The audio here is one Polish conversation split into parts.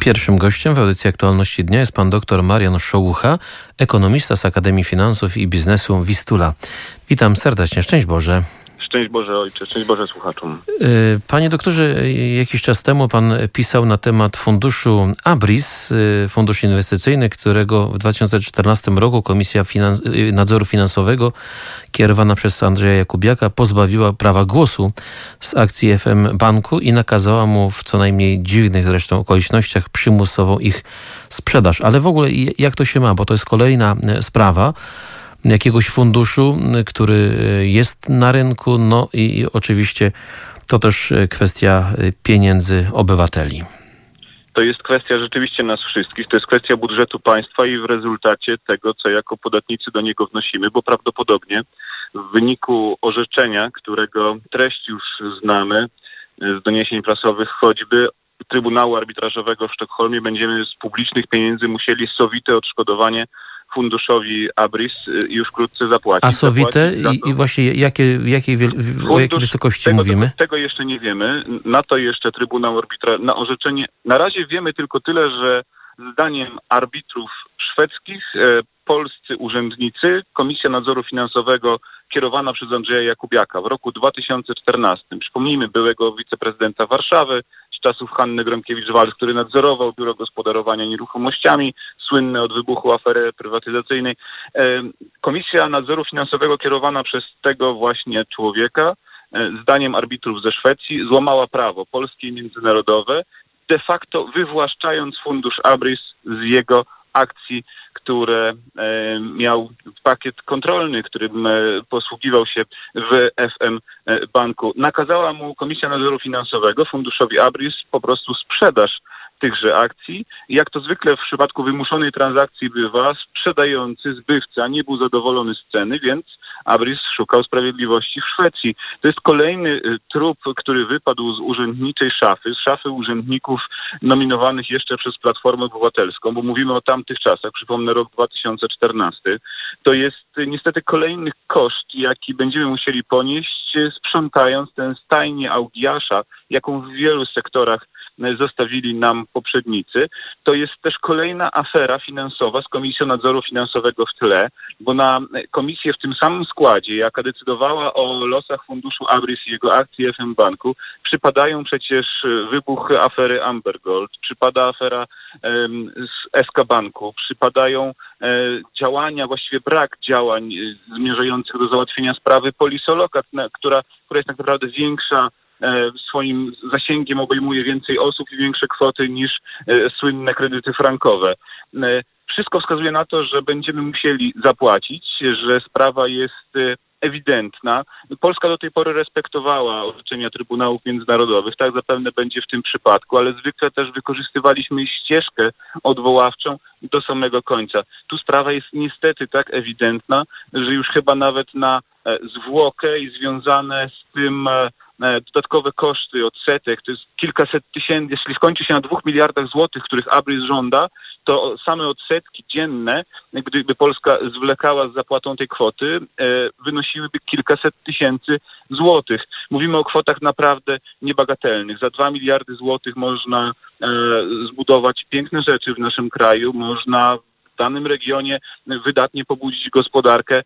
Pierwszym gościem w audycji Aktualności Dnia jest pan dr Marian Szołucha, ekonomista z Akademii Finansów i Biznesu Wistula. Witam serdecznie, szczęść Boże. Szczęść Boże ojcze, szczęść Boże słuchaczom. Panie doktorze, jakiś czas temu pan pisał na temat funduszu ABRIS, fundusz inwestycyjny, którego w 2014 roku Komisja Nadzoru Finansowego kierowana przez Andrzeja Jakubiaka pozbawiła prawa głosu z akcji FM Banku i nakazała mu w co najmniej dziwnych zresztą okolicznościach przymusową ich sprzedaż. Ale w ogóle jak to się ma, bo to jest kolejna sprawa jakiegoś funduszu, który jest na rynku, no i oczywiście to też kwestia pieniędzy obywateli. To jest kwestia rzeczywiście nas wszystkich, to jest kwestia budżetu państwa i w rezultacie tego, co jako podatnicy do niego wnosimy, bo prawdopodobnie w wyniku orzeczenia, którego treść już znamy z doniesień prasowych, choćby Trybunału Arbitrażowego w Sztokholmie, będziemy z publicznych pieniędzy musieli sowite odszkodowanie funduszowi ABRIS już wkrótce zapłacić. A sowite i właśnie o jakiej wysokości mówimy? Tego jeszcze nie wiemy. Na to jeszcze Trybunał na orzeczenie. Na razie wiemy tylko tyle, że zdaniem arbitrów szwedzkich polscy urzędnicy, Komisja Nadzoru Finansowego kierowana przez Andrzeja Jakubiaka w roku 2014, przypomnijmy, byłego wiceprezydenta Warszawy, z czasów Hanny Gronkiewicz-Waltz, który nadzorował Biuro Gospodarowania Nieruchomościami, słynny od wybuchu afery prywatyzacyjnej. Komisja Nadzoru Finansowego kierowana przez tego właśnie człowieka, zdaniem arbitrów ze Szwecji, złamała prawo polskie i międzynarodowe, de facto wywłaszczając fundusz ABRIS z jego akcji, które miał pakiet kontrolny, którym posługiwał się w FM Banku. Nakazała mu Komisja Nadzoru Finansowego, funduszowi ABRIS, po prostu sprzedaż tychże akcji. I jak to zwykle w przypadku wymuszonej transakcji bywa, sprzedający, zbywca nie był zadowolony z ceny, więc ABRIS szukał sprawiedliwości w Szwecji. To jest kolejny trup, który wypadł z urzędniczej szafy, z szafy urzędników nominowanych jeszcze przez Platformę Obywatelską, bo mówimy o tamtych czasach, przypomnę rok 2014. To jest niestety kolejny koszt, jaki będziemy musieli ponieść, sprzątając tę stajnię Augiasza, jaką w wielu sektorach zostawili nam poprzednicy. To jest też kolejna afera finansowa z Komisją Nadzoru Finansowego w tle, bo na komisję w tym samym składzie, jaka decydowała o losach funduszu ABRIS i jego akcji FM Banku, przypadają przecież wybuch afery Amber Gold, przypada afera z SK Banku, przypadają działania, właściwie brak działań zmierzających do załatwienia sprawy Polisolokat, która jest tak naprawdę większa, swoim zasięgiem obejmuje więcej osób i większe kwoty niż słynne kredyty frankowe. Wszystko wskazuje na to, że będziemy musieli zapłacić, że sprawa jest ewidentna. Polska do tej pory respektowała orzeczenia Trybunałów Międzynarodowych, tak zapewne będzie w tym przypadku, ale zwykle też wykorzystywaliśmy ścieżkę odwoławczą do samego końca. Tu sprawa jest niestety tak ewidentna, że już chyba nawet na zwłokę i związane z tym dodatkowe koszty odsetek, to jest kilkaset tysięcy, jeśli skończy się na 2 miliardach złotych, których ABRIS żąda, to same odsetki dzienne, gdyby Polska zwlekała z zapłatą tej kwoty, wynosiłyby kilkaset tysięcy złotych. Mówimy o kwotach naprawdę niebagatelnych. Za 2 miliardy złotych można zbudować piękne rzeczy w naszym kraju, można w danym regionie wydatnie pobudzić gospodarkę.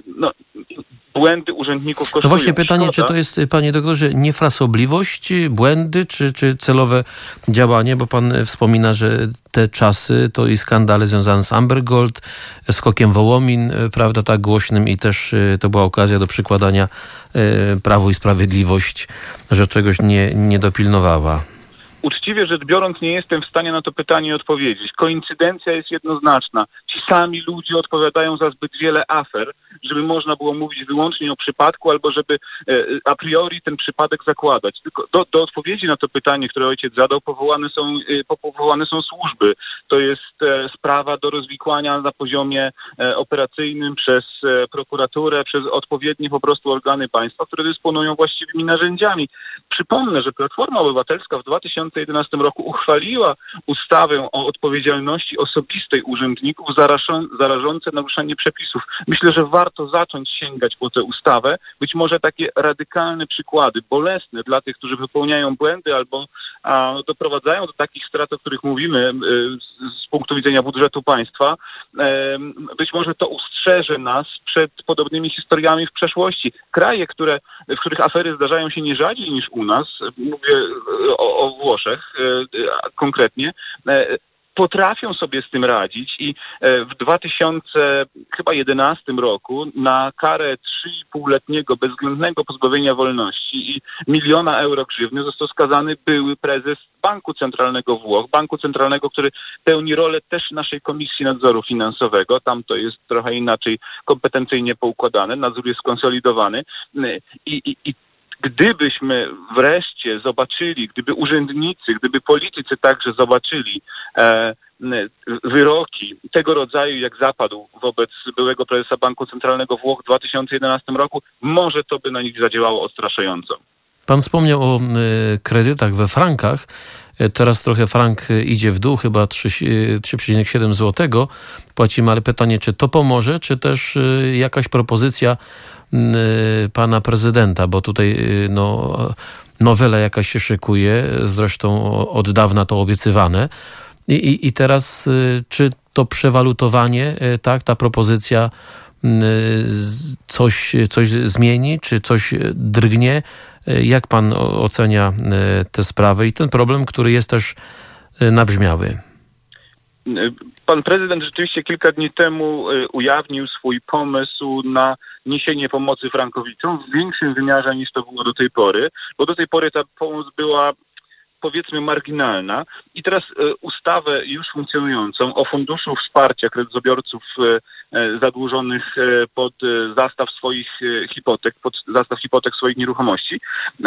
Błędy urzędników kosztują. No właśnie pytanie, czy to jest, panie doktorze, niefrasobliwość, błędy, czy celowe działanie, bo pan wspomina, że te czasy to i skandale związane z Amber Gold, skokiem Wołomin, prawda, tak głośnym i też to była okazja do przykładania Prawu i Sprawiedliwość, że czegoś nie dopilnowała. Uczciwie rzecz biorąc, nie jestem w stanie na to pytanie odpowiedzieć. Koincydencja jest jednoznaczna. Ci sami ludzie odpowiadają za zbyt wiele afer, żeby można było mówić wyłącznie o przypadku, albo żeby a priori ten przypadek zakładać. Tylko do odpowiedzi na to pytanie, które ojciec zadał, powołane są służby. To jest sprawa do rozwikłania na poziomie operacyjnym przez prokuraturę, przez odpowiednie po prostu organy państwa, które dysponują właściwymi narzędziami. Przypomnę, że Platforma Obywatelska w 2011 roku uchwaliła ustawę o odpowiedzialności osobistej urzędników za rażące naruszenie przepisów. Myślę, że warto warto zacząć sięgać po tę ustawę. Być może takie radykalne przykłady, bolesne dla tych, którzy wypełniają błędy albo doprowadzają do takich strat, o których mówimy z punktu widzenia budżetu państwa. Być może to ustrzeże nas przed podobnymi historiami w przeszłości. Kraje, w których afery zdarzają się nie rzadziej niż u nas, mówię o Włoszech konkretnie, potrafią sobie z tym radzić i w 2011 roku na karę 3,5-letniego bezwzględnego pozbawienia wolności i 1 000 000 euro grzywny został skazany były prezes Banku Centralnego Włoch, Banku Centralnego, który pełni rolę też naszej Komisji Nadzoru Finansowego. Tam to jest trochę inaczej kompetencyjnie poukładane, nadzór jest skonsolidowany i gdybyśmy wreszcie zobaczyli, gdyby urzędnicy, gdyby politycy także zobaczyli wyroki tego rodzaju, jak zapadł wobec byłego prezesa Banku Centralnego Włoch w 2011 roku, może to by na nich zadziałało odstraszająco. Pan wspomniał o kredytach we frankach. Teraz trochę frank idzie w dół, chyba 3,7 zł płacimy, ale pytanie, czy to pomoże, czy też jakaś propozycja pana prezydenta, bo tutaj nowela jakaś się szykuje, zresztą od dawna to obiecywane. I teraz czy to przewalutowanie, tak, ta propozycja coś zmieni, czy coś drgnie? Jak pan ocenia tę sprawę i ten problem, który jest też nabrzmiały? Pan prezydent rzeczywiście kilka dni temu ujawnił swój pomysł na niesienie pomocy frankowicom w większym wymiarze niż to było do tej pory, bo do tej pory ta pomoc była, powiedzmy, marginalna i teraz ustawę już funkcjonującą o Funduszu Wsparcia Kredytobiorców zadłużonych pod zastaw swoich hipotek, pod zastaw hipotek swoich nieruchomości,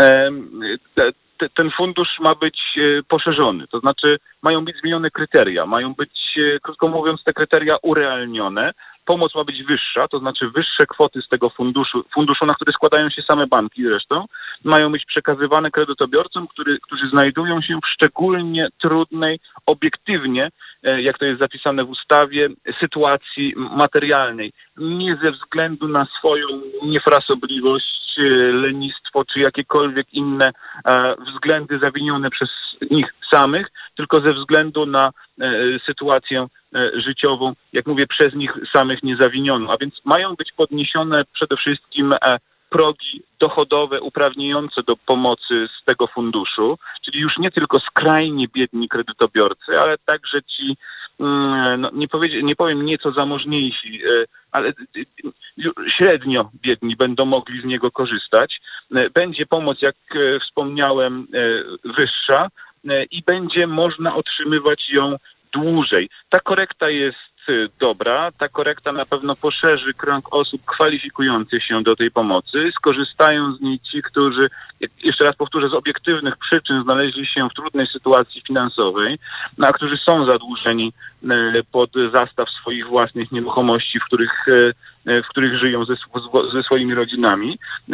ten fundusz ma być poszerzony, to znaczy mają być zmienione kryteria, mają być, krótko mówiąc, te kryteria urealnione. Pomoc ma być wyższa, to znaczy wyższe kwoty z tego funduszu, na który składają się same banki zresztą, mają być przekazywane kredytobiorcom, którzy znajdują się w szczególnie trudnej, obiektywnie, jak to jest zapisane w ustawie, sytuacji materialnej. Nie ze względu na swoją niefrasobliwość, lenistwo czy jakiekolwiek inne względy zawinione przez nich samych, tylko ze względu na sytuację życiową, jak mówię, przez nich samych niezawinioną. A więc mają być podniesione przede wszystkim progi dochodowe uprawniające do pomocy z tego funduszu, czyli już nie tylko skrajnie biedni kredytobiorcy, ale także ci, nie powiem nieco zamożniejsi, ale średnio biedni będą mogli z niego korzystać. Będzie pomoc, jak wspomniałem, wyższa i będzie można otrzymywać ją dłużej. Ta korekta jest dobra, ta korekta na pewno poszerzy krąg osób kwalifikujących się do tej pomocy. Skorzystają z niej ci, którzy, jeszcze raz powtórzę, z obiektywnych przyczyn znaleźli się w trudnej sytuacji finansowej, a którzy są zadłużeni pod zastaw swoich własnych nieruchomości, w których żyją ze swoimi rodzinami.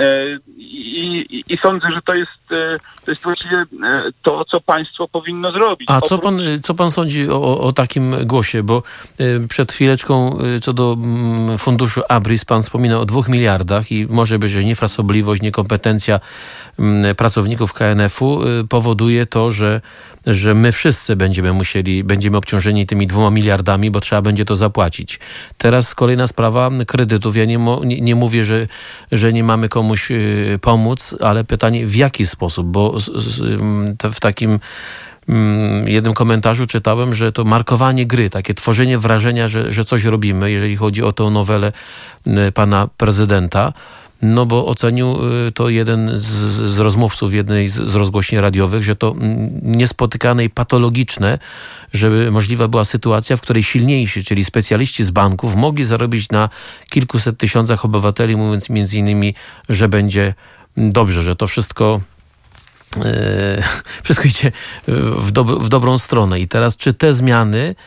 I sądzę, że to jest właściwie to, co państwo powinno zrobić. A co pan sądzi o takim głosie? Bo przed chwileczką co do funduszu ABRIS pan wspominał o 2 miliardach i może być, że niefrasobliwość, niekompetencja pracowników KNF-u powoduje to, że my wszyscy będziemy obciążeni tymi 2 miliardami, bo trzeba będzie to zapłacić. Teraz kolejna sprawa kredytów. Ja nie mówię, że nie mamy komuś pomóc, ale pytanie, w jaki sposób? Bo w takim jednym komentarzu czytałem, że to markowanie gry, takie tworzenie wrażenia, że coś robimy, jeżeli chodzi o tę nowelę pana prezydenta. No bo ocenił to jeden z rozmówców jednej z rozgłośni radiowych, że to niespotykane i patologiczne, żeby możliwa była sytuacja, w której silniejsi, czyli specjaliści z banków, mogli zarobić na kilkuset tysiącach obywateli, mówiąc między innymi, że będzie dobrze, że to wszystko idzie w dobrą stronę. I teraz czy te zmiany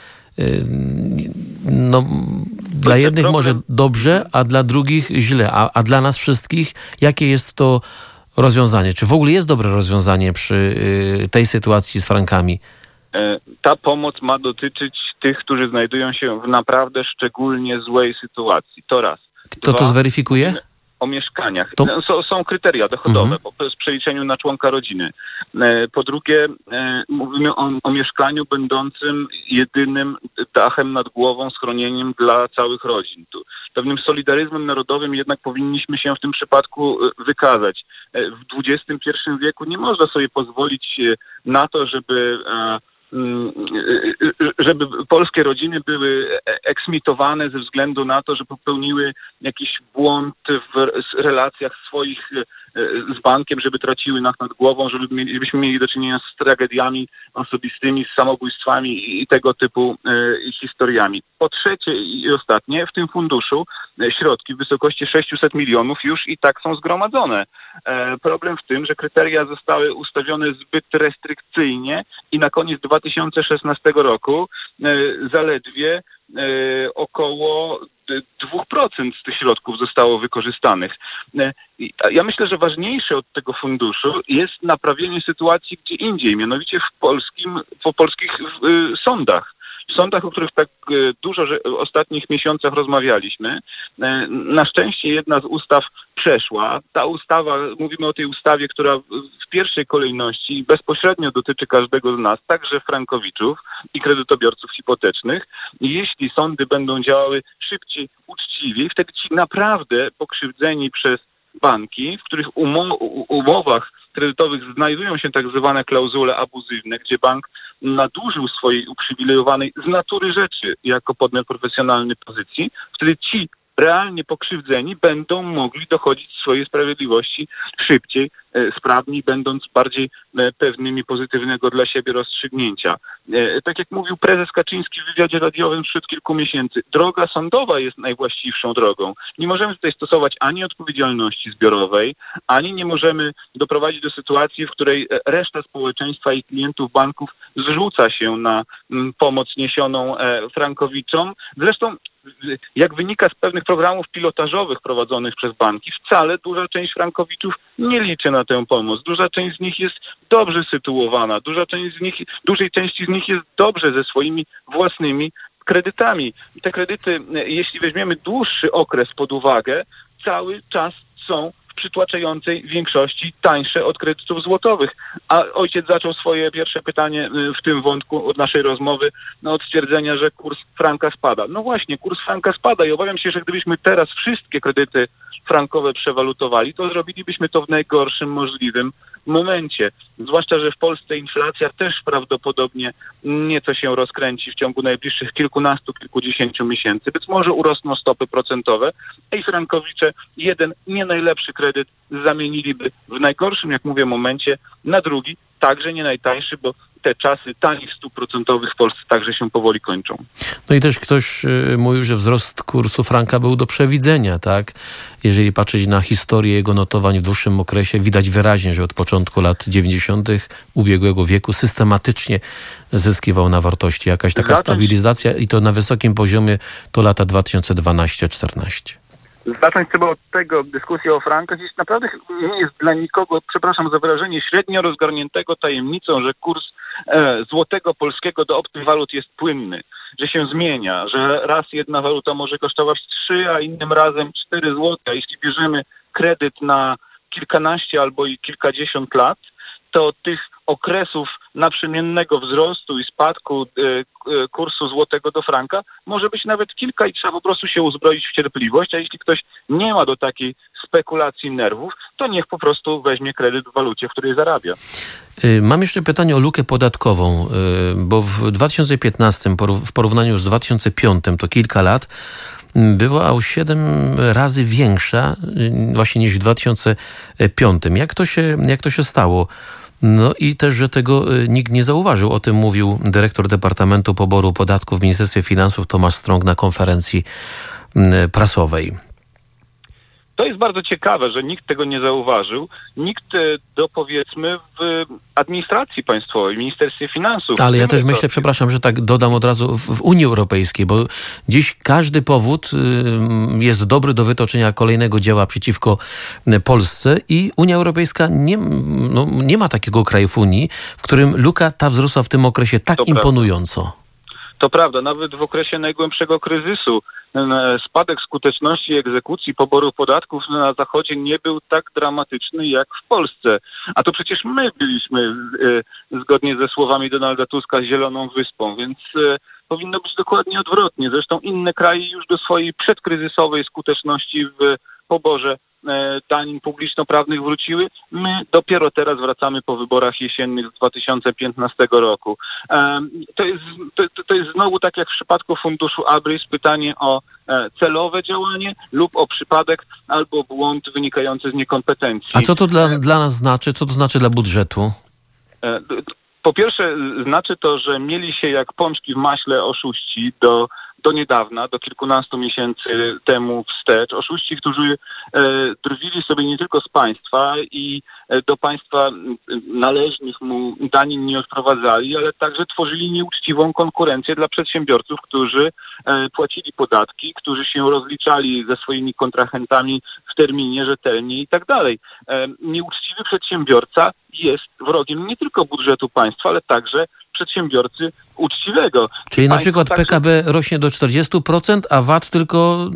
dla jednych może dobrze, a dla drugich źle. A dla nas wszystkich jakie jest to rozwiązanie? Czy w ogóle jest dobre rozwiązanie przy tej sytuacji z frankami? Ta pomoc ma dotyczyć tych, którzy znajdują się w naprawdę szczególnie złej sytuacji. To raz. Kto to zweryfikuje? O mieszkaniach. Są kryteria dochodowe po przeliczeniu na członka rodziny. Po drugie, mówimy o mieszkaniu będącym jedynym dachem nad głową, schronieniem dla całych rodzin. Tu pewnym solidaryzmem narodowym jednak powinniśmy się w tym przypadku wykazać. W XXI wieku nie można sobie pozwolić na to, żeby polskie rodziny były eksmitowane ze względu na to, że popełniły jakiś błąd w relacjach swoich z bankiem, żeby traciły nad głową, żebyśmy mieli do czynienia z tragediami osobistymi, z samobójstwami i tego typu historiami. Po trzecie i ostatnie, w tym funduszu środki w wysokości 600 milionów już i tak są zgromadzone. Problem w tym, że kryteria zostały ustawione zbyt restrykcyjnie i na koniec 2016 roku zaledwie około 2% z tych środków zostało wykorzystanych. Ja myślę, że ważniejsze od tego funduszu jest naprawienie sytuacji gdzie indziej, mianowicie po polskich sądach. W sądach, o których tak dużo w ostatnich miesiącach rozmawialiśmy. Na szczęście jedna z ustaw przeszła. Ta ustawa, mówimy o tej ustawie, która w pierwszej kolejności bezpośrednio dotyczy każdego z nas, także frankowiczów i kredytobiorców hipotecznych. I jeśli sądy będą działały szybciej, uczciwiej, wtedy ci naprawdę pokrzywdzeni przez banki, w których umowach kredytowych znajdują się tak zwane klauzule abuzywne, gdzie bank nadużył swojej uprzywilejowanej z natury rzeczy jako podmiot profesjonalny pozycji, wtedy ci realnie pokrzywdzeni będą mogli dochodzić swojej sprawiedliwości szybciej, sprawniej, będąc bardziej pewnymi pozytywnego dla siebie rozstrzygnięcia. Tak jak mówił prezes Kaczyński w wywiadzie radiowym sprzed kilku miesięcy, droga sądowa jest najwłaściwszą drogą. Nie możemy tutaj stosować ani odpowiedzialności zbiorowej, ani nie możemy doprowadzić do sytuacji, w której reszta społeczeństwa i klientów banków zrzuca się na pomoc niesioną frankowiczom. Zresztą jak wynika z pewnych programów pilotażowych prowadzonych przez banki, wcale duża część frankowiczów nie liczy na tę pomoc. Duża część z nich jest dobrze sytuowana, dużej części z nich jest dobrze ze swoimi własnymi kredytami. I te kredyty, jeśli weźmiemy dłuższy okres pod uwagę, cały czas są w przytłaczającej większości tańsze od kredytów złotowych. A ojciec zaczął swoje pierwsze pytanie w tym wątku od naszej rozmowy od stwierdzenia, że kurs franka spada. No właśnie, kurs franka spada i obawiam się, że gdybyśmy teraz wszystkie kredyty frankowe przewalutowali, to zrobilibyśmy to w najgorszym możliwym momencie. Zwłaszcza, że w Polsce inflacja też prawdopodobnie nieco się rozkręci w ciągu najbliższych kilkunastu, kilkudziesięciu miesięcy. Być może urosną stopy procentowe, a i frankowicze jeden nie najlepszy kredyt zamieniliby w najgorszym, jak mówię, momencie na drugi, także nie najtańszy, bo te czasy tanich stóp procentowych w Polsce także się powoli kończą. No i też ktoś mówił, że wzrost kursu franka był do przewidzenia, tak? Jeżeli patrzeć na historię jego notowań w dłuższym okresie, widać wyraźnie, że od początku lat 90. ubiegłego wieku systematycznie zyskiwał na wartości. Jakaś taka stabilizacja i to na wysokim poziomie to lata 2012-14. Zacząć trzeba od tego, dyskusja o frankach jest naprawdę nie jest dla nikogo, przepraszam za wyrażenie, średnio rozgarniętego tajemnicą, że kurs złotego polskiego do obcych walut jest płynny, że się zmienia, że raz jedna waluta może kosztować 3, a innym razem 4 złote. A jeśli bierzemy kredyt na kilkanaście albo i kilkadziesiąt lat, to tych okresów naprzemiennego wzrostu i spadku kursu złotego do franka może być nawet kilka i trzeba po prostu się uzbroić w cierpliwość, a jeśli ktoś nie ma do takiej spekulacji nerwów, to niech po prostu weźmie kredyt w walucie, w której zarabia. Mam jeszcze pytanie o lukę podatkową, bo w 2015 w porównaniu z 2005 to kilka lat była o 7 razy większa właśnie niż w 2005. Jak to się stało? No i też, że tego nikt nie zauważył. O tym mówił dyrektor Departamentu Poboru Podatków w Ministerstwie Finansów Tomasz Strąg na konferencji prasowej. To jest bardzo ciekawe, że nikt tego nie zauważył. Nikt powiedzmy w administracji państwowej, w Ministerstwie Finansów. Ale ja też myślę, przepraszam, że tak dodam od razu, w Unii Europejskiej, bo dziś każdy powód jest dobry do wytoczenia kolejnego dzieła przeciwko Polsce i Unia Europejska nie ma takiego kraju w Unii, w którym luka ta wzrosła w tym okresie tak imponująco. To prawda, nawet w okresie najgłębszego kryzysu spadek skuteczności egzekucji, poboru podatków na Zachodzie nie był tak dramatyczny jak w Polsce. A to przecież my byliśmy, zgodnie ze słowami Donalda Tuska, zieloną wyspą, więc powinno być dokładnie odwrotnie. Zresztą inne kraje już do swojej przedkryzysowej skuteczności w poborze danin publiczno-prawnych wróciły. My dopiero teraz wracamy po wyborach jesiennych z 2015 roku. To jest znowu tak jak w przypadku funduszu ABRIS pytanie o celowe działanie lub o przypadek albo błąd wynikający z niekompetencji. A co to dla nas znaczy? Co to znaczy dla budżetu? Po pierwsze znaczy to, że mieli się jak pączki w maśle oszuści do niedawna, do kilkunastu miesięcy temu wstecz. Oszuści, którzy drwili sobie nie tylko z państwa i do państwa należnych mu danin nie odprowadzali, ale także tworzyli nieuczciwą konkurencję dla przedsiębiorców, którzy płacili podatki, którzy się rozliczali ze swoimi kontrahentami w terminie, rzetelnie i tak dalej. Nieuczciwy przedsiębiorca jest wrogiem nie tylko budżetu państwa, ale także przedsiębiorcy uczciwego. Czyli na przykład PKB rośnie do 40%, a VAT tylko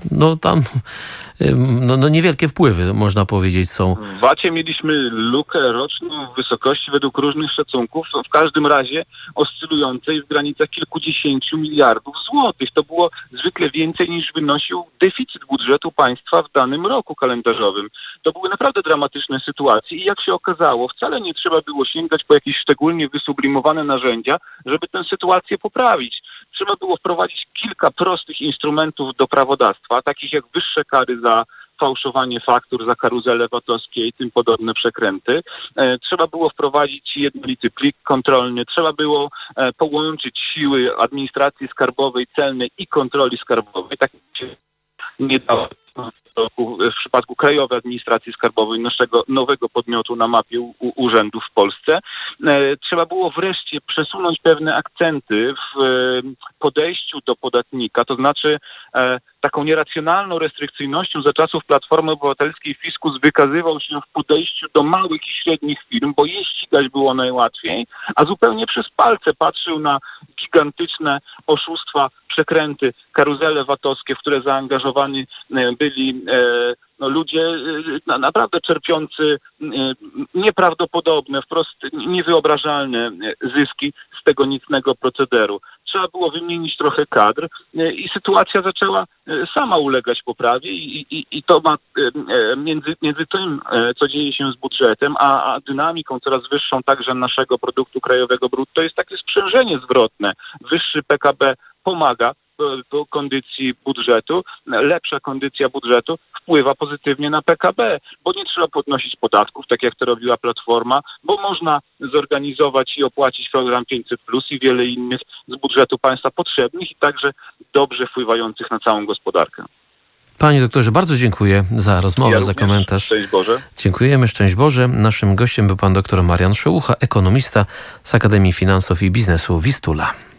niewielkie wpływy, można powiedzieć, są. W VAT-ie mieliśmy lukę roczną w wysokości według różnych szacunków, w każdym razie oscylującej w granicach kilkudziesięciu miliardów złotych. To było zwykle więcej niż wynosił deficyt budżetu państwa w danym roku kalendarzowym. To były naprawdę dramatyczne sytuacje i jak się okazało, wcale nie trzeba było sięgać po jakieś szczególnie wysublimowane narzędzia, żeby tę sytuację poprawić. Trzeba było wprowadzić kilka prostych instrumentów do prawodawstwa, takich jak wyższe kary za fałszowanie faktur, za karuzele VAT-owskie i tym podobne przekręty. Trzeba było wprowadzić jednolity plik kontrolny, trzeba było połączyć siły administracji skarbowej, celnej i kontroli skarbowej. Tak się nie dało w przypadku Krajowej Administracji Skarbowej, naszego nowego podmiotu na mapie urzędów w Polsce. Trzeba było wreszcie przesunąć pewne akcenty w podejściu do podatnika, to znaczy taką nieracjonalną restrykcyjnością za czasów Platformy Obywatelskiej fiskus wykazywał się w podejściu do małych i średnich firm, bo je ścigać było najłatwiej, a zupełnie przez palce patrzył na gigantyczne oszustwa, przekręty, karuzele VAT-owskie, w które zaangażowani byli ludzie naprawdę czerpiący nieprawdopodobne, wprost niewyobrażalne zyski z tego nicnego procederu. Trzeba było wymienić trochę kadr i sytuacja zaczęła sama ulegać poprawie i to ma między tym, co dzieje się z budżetem, a dynamiką coraz wyższą także naszego produktu krajowego brutto jest takie sprzężenie zwrotne. Wyższy PKB pomaga do kondycji budżetu, lepsza kondycja budżetu wpływa pozytywnie na PKB, bo nie trzeba podnosić podatków, tak jak to robiła Platforma, bo można zorganizować i opłacić program 500+ i wiele innych z budżetu państwa potrzebnych i także dobrze wpływających na całą gospodarkę. Panie doktorze, bardzo dziękuję za rozmowę, za komentarz. Szczęść Boże. Dziękujemy, szczęść Boże. Naszym gościem był pan dr Marian Szołucha, ekonomista z Akademii Finansów i Biznesu Wistula.